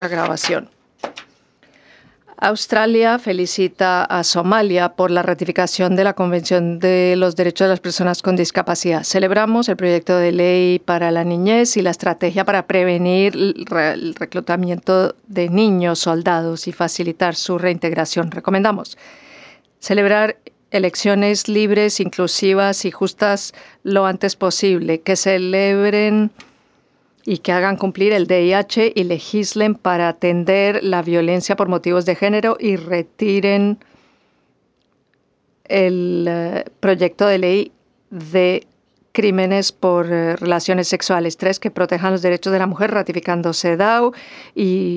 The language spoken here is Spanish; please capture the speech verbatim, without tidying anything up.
La grabación. Australia felicita a Somalia por la ratificación de la Convención de los Derechos de las Personas con Discapacidad. Celebramos el proyecto de ley para la niñez y la estrategia para prevenir el reclutamiento de niños soldados y facilitar su reintegración. Recomendamos celebrar elecciones libres, inclusivas y justas lo antes posible, que celebren y que hagan cumplir el D I H y legislen para atender la violencia por motivos de género y retiren el uh, proyecto de ley de crímenes por uh, relaciones sexuales. Tres, que protejan los derechos de la mujer ratificando CEDAW y